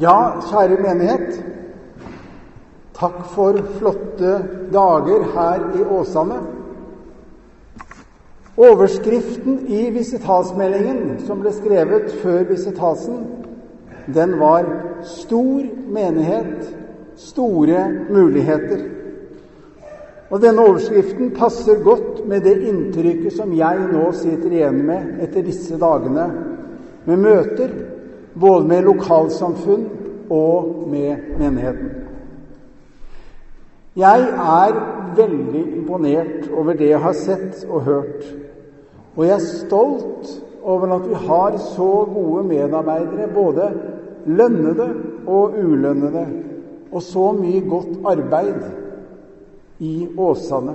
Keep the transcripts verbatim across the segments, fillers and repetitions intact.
Ja, kjære menighet, takk for flotte dager her i Åsane. Overskriften i visitasmeldingen som ble skrevet før visitasen, den var «Stor menighet, store muligheter». Og denne overskriften passer godt med det inntrykket som jeg nå sitter igjen med etter disse dagene, med møter, både med lokalsamfunn og med menigheten. Jeg er veldig imponert over det jeg har sett og hørt, og jeg er stolt over at vi har så gode medarbeidere, både lønnede og ulønnede, og så mye godt arbeid i Åsane.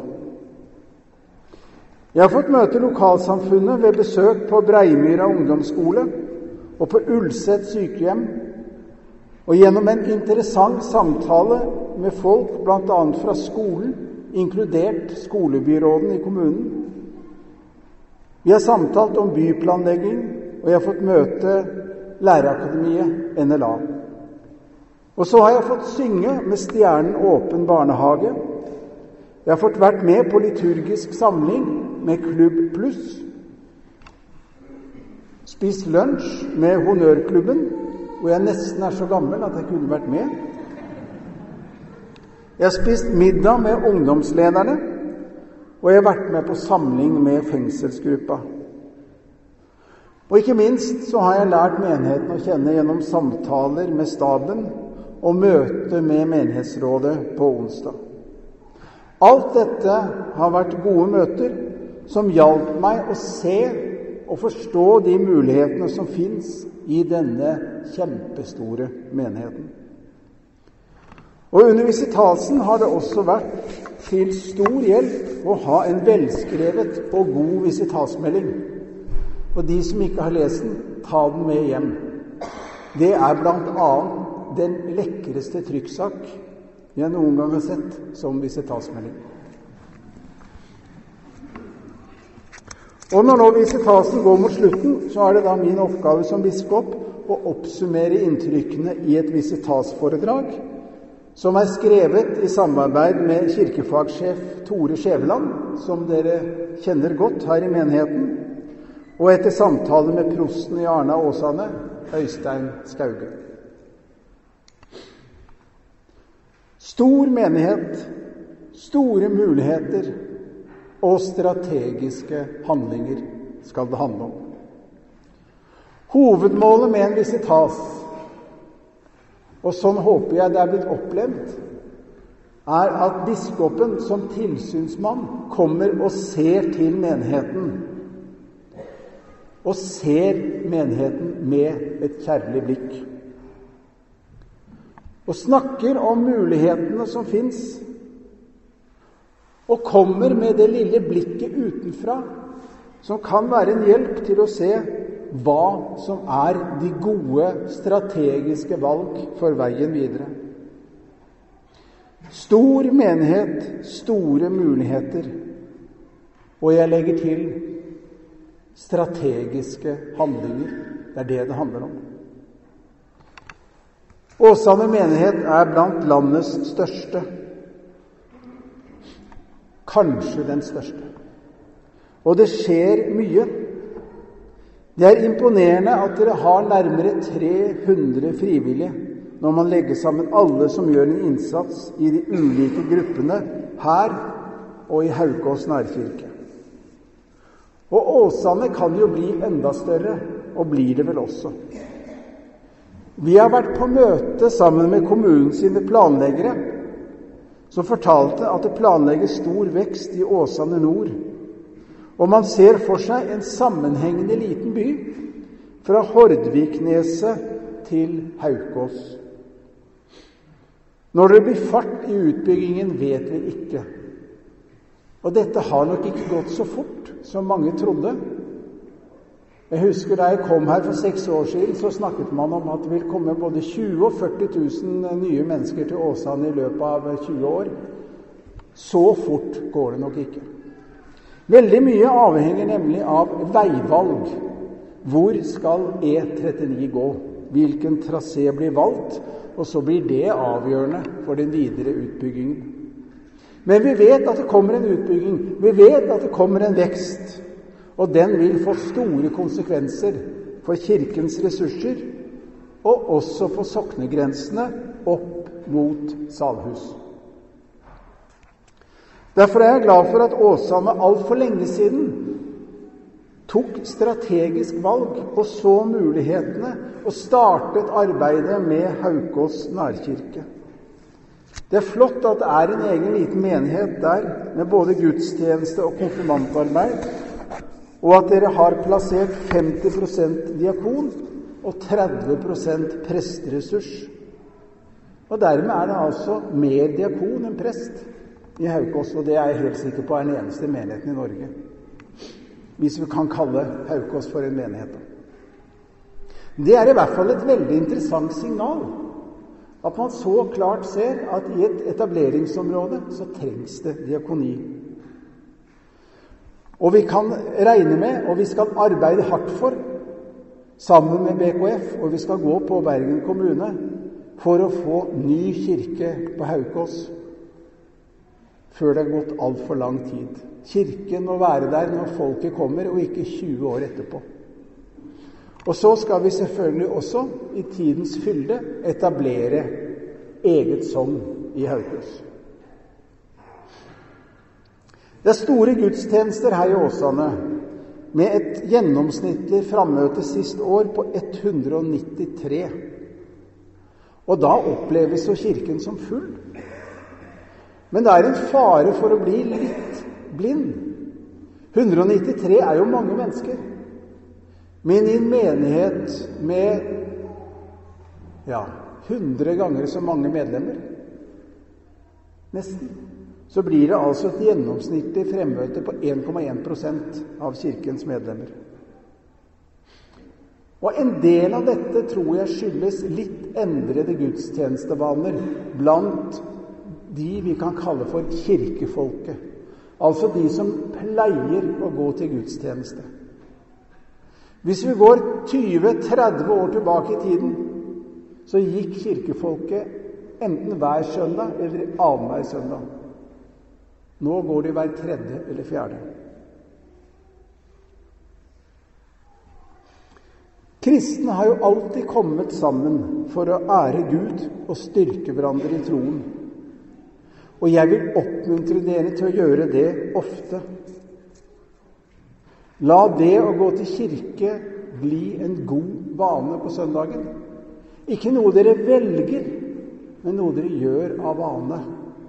Jeg har fått møte lokalsamfunnet ved besøk på Breimyra ungdomsskole og på Ulset sykehjem, og gjennom en interessant samtale med folk, blant annet fra skolen, inkludert skolebyråden i kommunen. Vi har samtalt om byplanlegging, og jeg har fått møte Lærerakademiet N L A. Og så har jeg fått synge med Stjernen Åpen Barnehage. Jeg har fått vært med på liturgisk samling med Klubb Pluss, spist lunsj med Honnørklubben, hvor jeg nesten er så gammel at jeg kunne vært med. Jeg har spist middag med ungdomslederne, og jeg har vært med på samling med fengselsgruppa. Og ikke minst så har jeg lært menigheten å kjenne gjennom samtaler med staben og møte med menighetsrådet på onsdag. Alt dette har vært gode møter som hjalp meg å se og forstå de mulighetene som finnes i denne kjempestore menigheten. Og under visitasen har det også vært til stor hjelp å ha en velskrevet og god visitasmelding. Og de som ikke har lest den, ta den med hjem. Det er blant annet den lekreste trykksak jeg noen gang har sett som visitasmelding. Og når nå visitasen går mot slutten, så er det da min oppgave som biskop å oppsummere inntrykkene i et visitasforedrag, som er skrevet i samarbeid med kirkefagssjef Tore Skjæveland, som dere kjenner godt her i menigheten, og etter samtale med prosten i Arna Åsane, Øystein Skauge. Stor menighet, store muligheter og strategiske handlinger skal det handle om. Hovedmålet med en visitas, og sånn håper jeg det er blitt opplevd, er at biskopen som tilsynsmann kommer og ser til menigheten, og ser menigheten med et kjærlig blikk. Og snakker om mulighetene som finnes, og kommer med det lille blikket utenfra, som kan være en hjelp til å se hva som er de gode strategiske valg for veien videre. Stor menighet, store muligheter, og jeg legger til strategiske handlinger. Det er det det handler om. Åsane menighet er blant landets største, kanskje den største. Og det skjer mye. Det er imponerende at dere har nærmere tre hundre frivillige når man legger sammen alle som gjør en innsats i de ulike gruppene her og i Haukås nærkirke. Og Åsane kan jo bli enda større, og blir det vel også. Vi har vært på møte sammen med kommunen sine planleggere, som fortalte at det planlegges stor vekst i Åsane nord. Og man ser for seg en sammenhengende liten by fra Hordvikneset til Haukås. Når det blir fart i utbyggingen, vet vi ikke. Og dette har nok ikke gått så fort som mange trodde. Jeg husker da jeg kom her for seks år siden, så snakket man om at det vil komme både tjue og førti tusen nye mennesker til Åsane i løpet av tjue år. Så fort går det nok ikke. Veldig mye avhenger nemlig av veivalg. Hvor skal E trettini gå? hvilken trasé blir valgt, og så blir det avgjørende for den videre utbyggingen. Men vi vet at det kommer en utbygging, vi vet at det kommer en vekst, og den vil få store konsekvenser for kirkens ressurser, og også på soknegrensene opp mot Salhus. Derfor er jeg glad for at Åsane alt for lenge siden tok strategisk valg og så mulighetene og startet arbeidet med Haukås nærkirke. Det er flott at det er en egen liten menighet der med både gudstjeneste og konfirmantarbeid, og at dere har plassert femti prosent diakon og tretti prosent presteressurs. Og dermed er det altså mer diakon enn prest i Haukås, og det er jeg helt sikker på er den eneste menigheten i Norge. Hvis vi kan kalle Haukås for en menighet. Det er i hvert fall et veldig interessant signal, at man så klart ser at i et etableringsområde så trengs det diakoni. Og vi kan regne med, og vi skal arbeide hardt for, sammen med B K F, og vi skal gå på Bergen kommune, for å få ny kirke på Haukås, før det har gått alt for lang tid. Kirken må være der når folket kommer, og ikke tjue år etterpå. Og så skal vi selvfølgelig også i tidens fylde etablere eget sogn i Haukås. Det er store gudstjenester her i Åsane, med et gjennomsnittlig frammøte sist år på ett hundre og nittitre. Og da oppleves jo kirken som full. Men det er en fare for å bli litt blind. hundre og nittitre er jo mange mennesker. Men i en menighet med ja, hundre ganger så mange medlemmer, nesten, så blir det altså et gjennomsnittlig fremmøte på en komma en prosent av kirkens medlemmer. Og en del av dette tror jeg skyldes litt endrede gudstjenestevaner blant de vi kan kalle for kirkefolket. Altså de som pleier å gå til gudstjeneste. Hvis vi går tyve til tretti år tilbake i tiden, så gikk kirkefolket enten hver søndag eller annenhver søndag. Nå går de hver tredje eller fjerde. Kristne har jo alltid kommet sammen for å ære Gud og styrke hverandre i troen. Og jeg vil oppmuntre dere til å gjøre det ofte. La det å gå til kirke bli en god vane på søndagen. Ikke noe dere velger, men noe dere gjør av vane.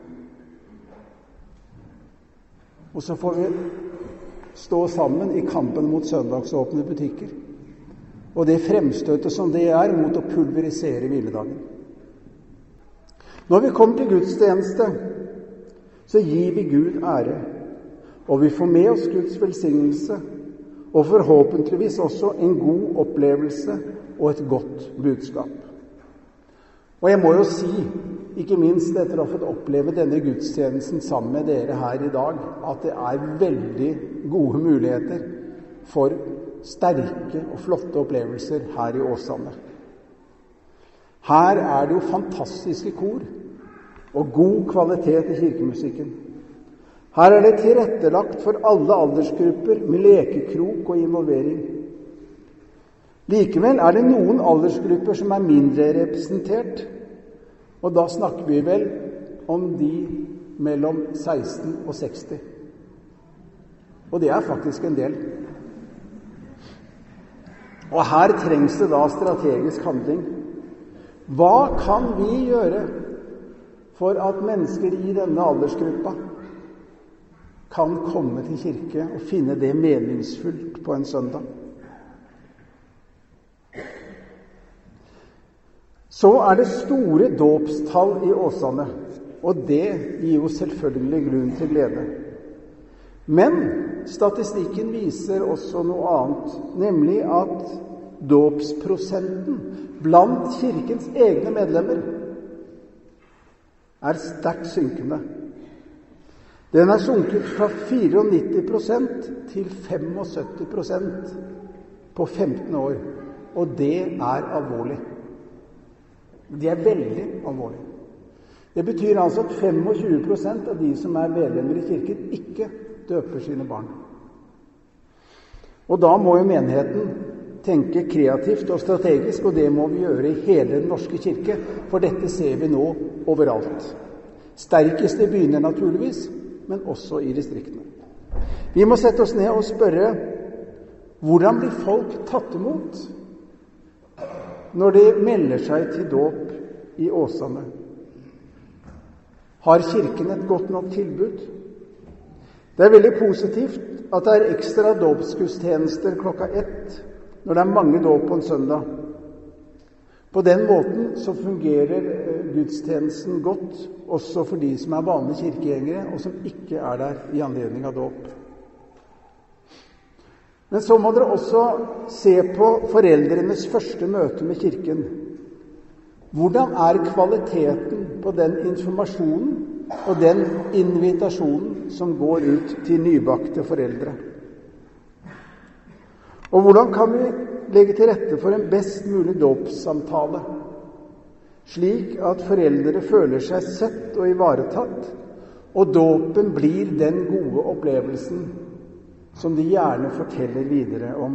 Og så får vi stå sammen i kampen mot søndagsåpne butikker. Og det fremstøtet som det er mot å pulverisere hviledagen. Når vi kommer til gudstjeneste, så gir vi Gud ære, og vi får med oss Guds velsignelse, og forhåpentligvis også en god opplevelse og et godt budskap. Og jeg må jo si, ikke minst etter å ha fått oppleve denne gudstjenesten sammen med dere her i dag, at det er veldig gode muligheter for sterke og flotte opplevelser her i Åsane. Her er det jo fantastiske kor og god kvalitet i kirkemusikken. Her er det tilrettelagt for alle aldersgrupper med lekekrok og involvering. Likevel er det noen aldersgrupper som er mindre representert, og da snakker vi vel om de mellom seksten og seksti. Og det er faktisk en del. Og her trengs det da strategisk handling. Hva kan vi gjøre for at mennesker i denne aldersgruppa kan komme til kirke og finne det meningsfullt på en søndag? Så er det store dåpstall i Åsane, og det gir jo selvfølgelig grunn til glede. Men statistikken viser også noe annet, nemlig at dåpsprosenten blant kirkens egne medlemmer er sterkt synkende. Den er sunket fra nittifire prosent til syttifem prosent på femten år. og det er alvorlig. Det er veldig alvorlig. Det betyr altså at tjuefem prosent av de som er medlemmer i kirken, ikke døper sine barn. Og da må jo menigheten tenke kreativt og strategisk, og det må vi gjøre i hele den norske kirke, for dette ser vi nå overalt. Sterkest i byene naturligvis, men også i distriktene. Vi må sette oss ned og spørre, hvordan blir folk tatt imot når de melder seg til dåp i Åsane? Har kirken et godt nok tilbud? Det er veldig positivt at det er ekstra dåpsgudstjenester klokka ett, når det er mange dåp på en søndag. På den måten så fungerer gudstjenesten godt, også for de som er vanlige kirkegjengere, og som ikke er der i anledning av dåp. Men så må dere også se på foreldrenes første møte med kirken. Hvordan er kvaliteten på den informasjonen og den invitasjonen som går ut til nybakte foreldre? Og hvordan kan vi legge til rette for en best mulig dåpssamtale, slik at foreldre føler seg sett og ivaretatt, og dåpen blir den gode opplevelsen som de gjerne forteller videre om?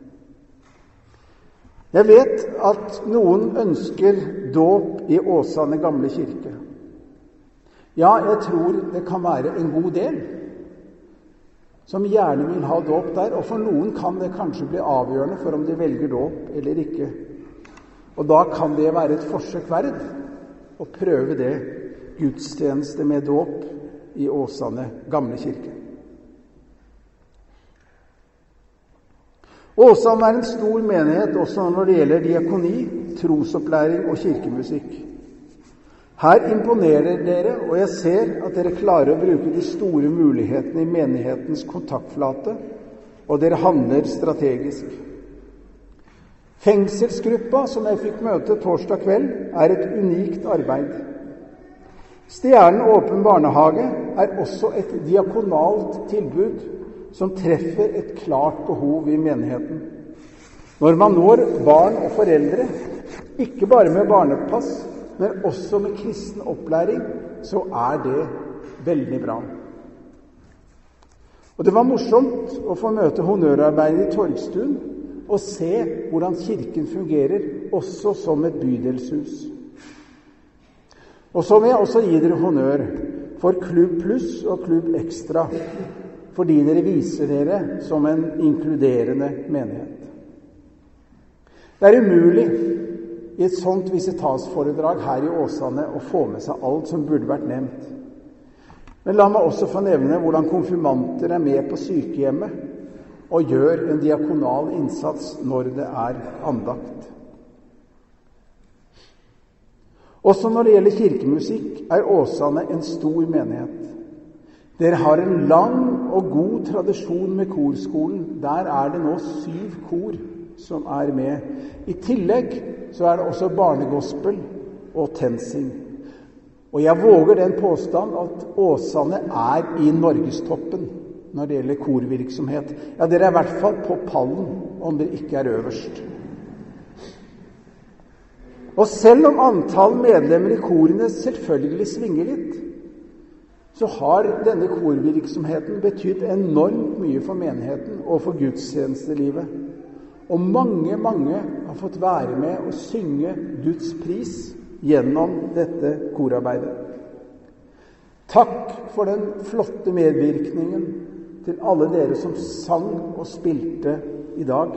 Jeg vet at noen ønsker dåp i Åsane gamle kirke. Ja, jeg tror det kan være en god del som gjerne vil ha dåp der, og for noen kan det kanskje bli avgjørende for om de velger dåp eller ikke. Og da kan det være et forsøk verd å prøve det, gudstjeneste med dåp i Åsane gamle kirke. Åsane er en stor menighet også når det gjelder diakoni, trosopplæring og kirkemusikk. Her imponerer dere, og jeg ser at dere klarer å bruke de store mulighetene i menighetens kontaktflate, og dere handler strategisk. Fengselsgruppa som jeg fikk møte torsdag kveld, er et unikt arbeid. Stjernen Åpen barnehage er også et diakonalt tilbud som treffer et klart behov i menigheten. Når man når barn og foreldre, ikke bare med barnepass, men også med kristen opplæring, så er det veldig bra. Og det var morsomt å få møte honnørarbeidet i Torgstuen og se hvordan kirken fungerer, også som et bydelshus. Og så vil jeg også gi dere honnør for Klubb Pluss og Klubb Ekstra, fordi dere viser dere som en inkluderende menighet. Det er umulig i et sånt visitasforedrag her i Åsane å få med seg alt som burde vært nevnt. Men la meg også få nevne hvordan konfirmanter er med på sykehjemmet og gjør en diakonal innsats når det er andakt. Også når det gjelder kirkemusikk, er Åsane en stor menighet. Dere har en lang og god tradisjon med korskolen. Der er det nå syv kor som er med. I tillegg så er det også barnegospel og tensing. Og jeg våger den påstand at Åsane er i norgestoppen når det gjelder korvirksomhet. Ja, dere er i hvert fall på pallen, om dere ikke er øverst. Og selv om antall medlemmer i korene selvfølgelig svinger litt, så har denne korvirksomheten betydd enormt mye for menigheten og for gudstjenestelivet. Og mange, mange har fått være med og synge Guds pris gjennom dette korarbeidet. Takk for den flotte medvirkningen til alle dere som sang og spilte i dag.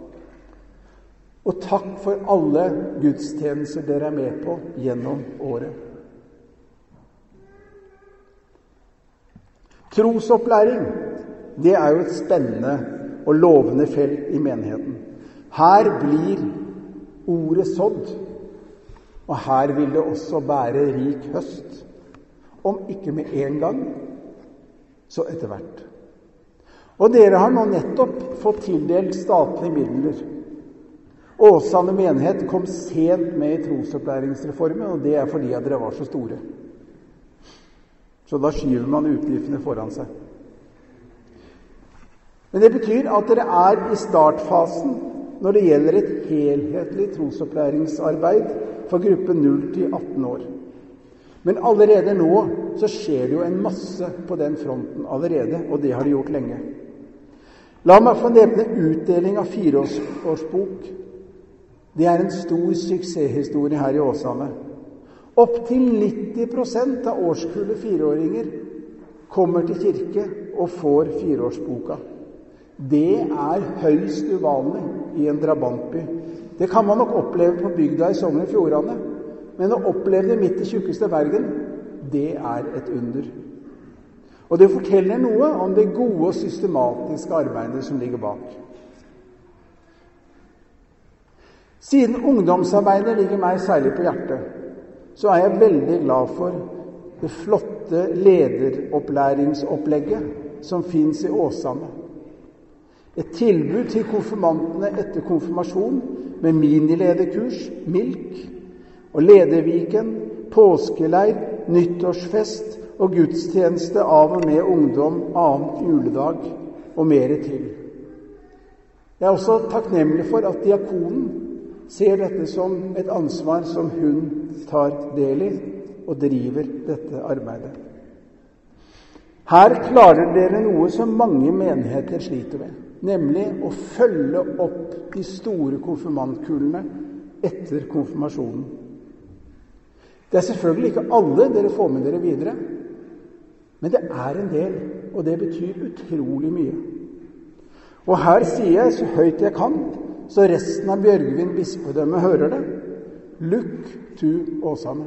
Og takk for alle gudstjenester dere er med på gjennom året. Trosopplæring, det er jo et spennende og lovende felt i menigheten. Her blir ordet sådd, og her vil det også bære rik høst. Om ikke med en gang, så etter hvert. Og dere har nå nettopp fått tildelt statlige midler. Åsane menighet kom sent med i trosopplæringsreformen, og det er fordi at dere var så store. Så da skyver man utgiftene foran seg. Men det betyr at dere er i startfasen når det gjelder et helhetlig trosopplæringsarbeid for gruppen null til atten år. Men allerede nå så skjer det jo en masse på den fronten allerede, og det har det gjort lenge. La meg få nevne utdeling av fireårsbok. Det er en stor suksesshistorie her i Åsane. Opp til nitti prosent av årskullet fireåringer kommer til kirke og får fireårsboka. Det er høyst uvanlig i en drabantby. Det kan man nok oppleve på bygda i Sogn og Fjordane, men å oppleve det midt i tjukkeste Bergen, det er et under. Og det forteller noe om det gode og systematiske arbeidet som ligger bak. Siden ungdomsarbeidet ligger meg særlig på hjertet, så er jeg veldig glad for det flotte lederopplæringsopplegget som finnes i Åsane. Et tilbud til konfirmantene etter konfirmasjon med minilederkurs, milk, og lederviken, påskeleir, nyttårsfest og gudstjeneste av og med ungdom annen juledag og mer til. Jeg er også takknemlig for at diakonen ser dette som et ansvar som hun tar del i og driver dette arbeidet. Her klarer dere noe som mange menigheter sliter med, nemlig å følge opp de store konfirmantkullene etter konfirmasjonen. Det er selvfølgelig ikke alle dere får med dere videre, men det er en del, og det betyr utrolig mye. Og her sier jeg så høyt jeg kan, så resten av Bjørgvin bispedømme hører det. Look to Åsane.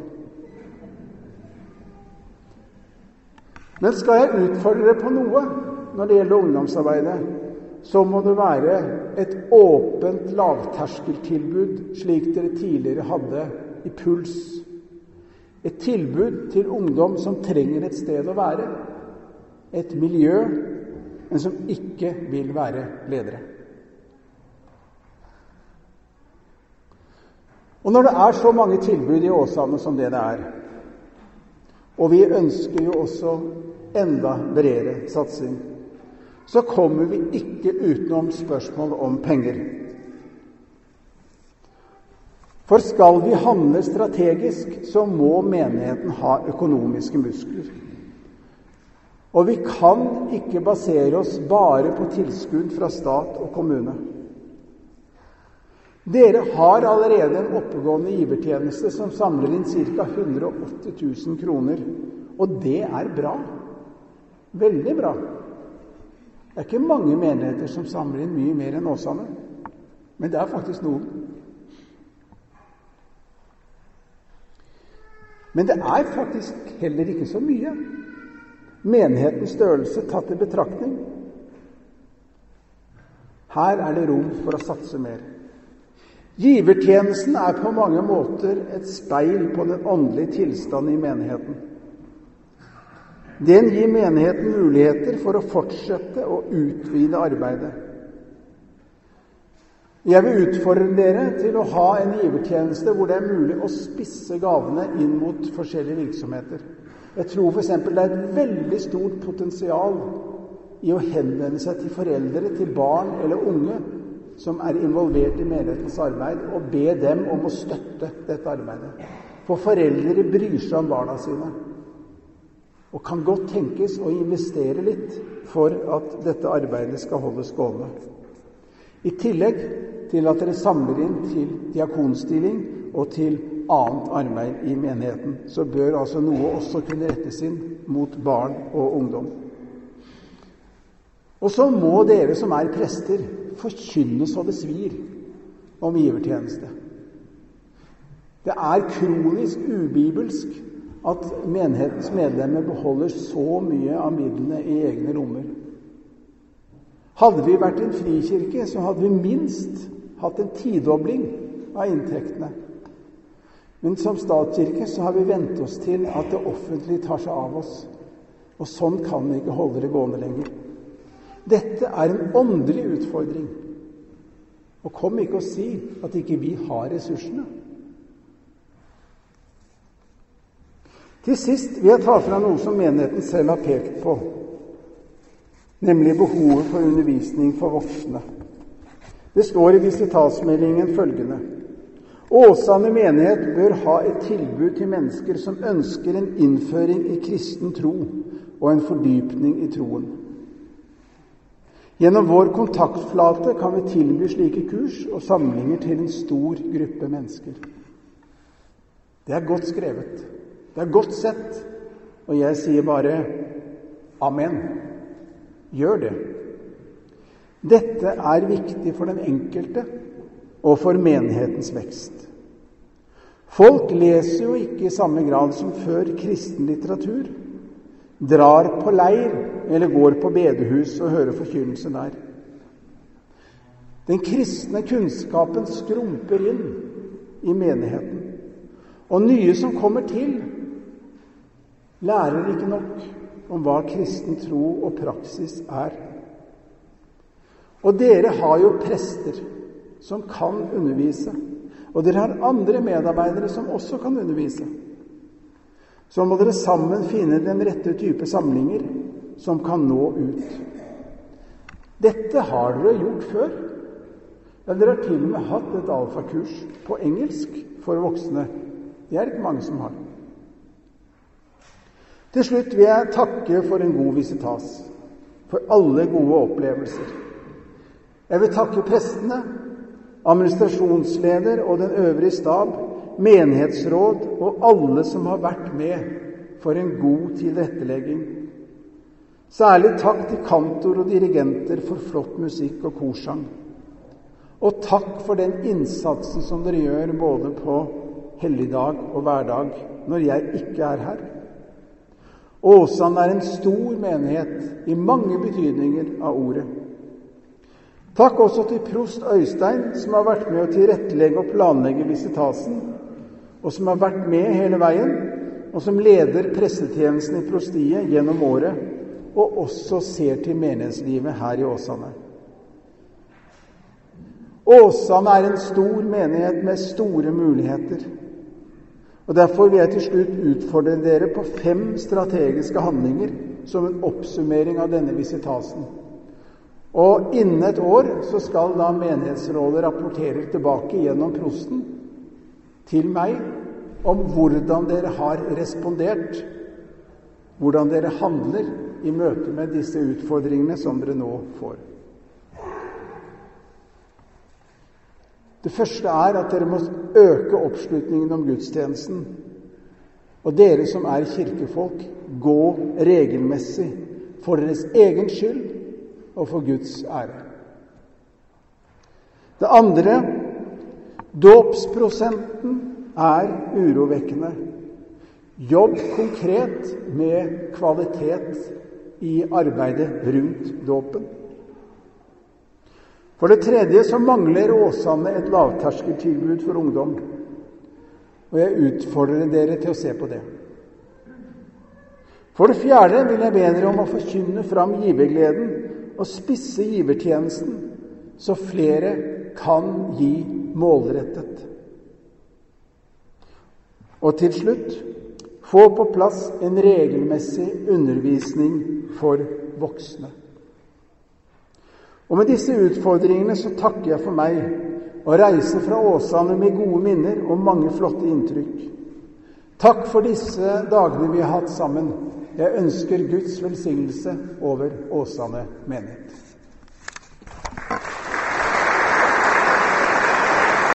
Men skal jeg utfordre dere på noe når det gjelder ungdomsarbeidet, så må det være et åpent lavterskeltilbud, slik dere tidligere hadde i Puls. Et tilbud til ungdom som trenger et sted å være, et miljø, men som ikke vil være ledere. Og når det er så mange tilbud i Åsane som det det er, og vi ønsker jo også enda bredere satsing, så kommer vi ikke utenom spørsmål om penger. For skal vi handle strategisk, så må menigheten ha økonomiske muskler. Og vi kan ikke basere oss bare på tilskudd fra stat og kommune. Dere har allerede en oppegående givertjeneste som samler inn ca. hundre og åtti tusen kroner, og det er bra. Veldig bra. Det er ikke mange menigheter som samler inn mye mer enn Åsane, men det er faktisk noen. Men det er faktisk heller ikke så mye. Menighetens størrelse tatt i betraktning. Her er det rom for å satse mer. Givertjenesten er på mange måter et speil på den åndelige tilstanden i menigheten. Den gir menigheten muligheter for å fortsette og utvide arbeidet. Jeg vil utfordre dere til å ha en givertjeneste hvor det er mulig å spisse gavene inn mot forskjellige virksomheter. Jeg tror for eksempel det er et veldig stort potensial i å henvende seg til foreldre, til barn eller unge som er involvert i menighetens arbeid, og be dem om å støtte dette arbeidet. For foreldre bryr seg om barna sine, og kan godt tenkes å investere litt for at dette arbeidet skal holdes gående. I tillegg til at dere samler inn til diakonstilling og til annet arbeid i menigheten, så bør altså noe også kunne rettes inn mot barn og ungdom. Og så må dere som er prester forkynne så det svir om givertjeneste. Det er kronisk ubibelsk at menighetens medlemmer beholder så mye av midlene i egne lommer. Hadde vi vært en frikirke, så hadde vi minst hatt en tidobling av inntektene. Men som statskirke så har vi vent oss til at det offentlige tar seg av oss. Og sånn kan vi ikke holde det gående lenger. Dette er en åndelig utfordring. Og kom ikke og si at ikke vi har ressursene. Til sist vil jeg ta fra noe som menigheten selv har pekt på, nemlig behovet for undervisning for voksne. Det står i visitasmeldingen følgende: Åsane menighet bør ha et tilbud til mennesker som ønsker en innføring i kristen tro og en fordypning i troen. Gjennom vår kontaktflate kan vi tilby slike kurs og samlinger til en stor gruppe mennesker. Det er godt skrevet. Det er godt sett. Og jeg sier bare amen. Gjør det. Dette er viktig for den enkelte og for menighetens vekst. Folk leser jo ikke i samme grad som før kristen litteratur, drar på leir eller går på bedehus og hører forkynnelse der. Den kristne kunnskapen skrumper inn i menigheten, og nye som kommer til, lærer ikke nok om hva kristen tro og praksis er. Og dere har jo prester som kan undervise, og dere har andre medarbeidere som også kan undervise. Så må dere sammen finne den rette type samlinger som kan nå ut. Dette har dere gjort før. Ja, dere har til og med hatt et alfakurs på engelsk for voksne. Det er ikke mange som har. Til slutt vil jeg takke for en god visitas, for alle gode opplevelser. Jeg vil takke prestene, administrasjonsleder og den øvrige stab, menighetsråd og alle som har vært med for en god tilrettelegging. Særlig takk til kantor og dirigenter for flott musikk og korsang. Og takk for den innsatsen som dere gjør både på helligdag og hverdag når jeg ikke er her. Åsane er en stor menighet i mange betydninger av ordet. Takk også til prost Øystein, som har vært med å tilrettelegge og planlegge visitasen, og som har vært med hele veien, og som leder pressetjenesten i prostiet gjennom året, og også ser til menighetslivet her i Åsane. Åsane er en stor menighet med store muligheter, og derfor vil jeg til slutt utfordre dere på fem strategiske handlinger som en oppsummering av denne visitasen. Og innen et år så skal da menighetsrådet rapportere tilbake gjennom prosten til meg om hvordan dere har respondert, hvordan dere handler i møte med disse utfordringene som dere nå får. Det første er at dere må øke oppslutningen om gudstjenesten. Og dere som er kirkefolk, gå regelmessig for deres egen skyld og for Guds ære. Det andre, dåpsprosenten er urovekkende. Jobb konkret med kvalitet i arbeidet rundt dåpen. For det tredje så mangler Åsane et lavterskeltilbud for ungdom, og jeg utfordrer dere til å se på det. For det fjerde vil jeg be dere om å forkynne fram givergleden og spisse givertjenesten, så flere kan gi målrettet. Og til slutt, få på plass en regelmessig undervisning for voksne. Og med disse utfordringene så takker jeg for meg og reiser fra Åsane med gode minner og mange flotte inntrykk. Takk for disse dagene vi har hatt sammen. Jeg ønsker Guds velsignelse over Åsane menighet.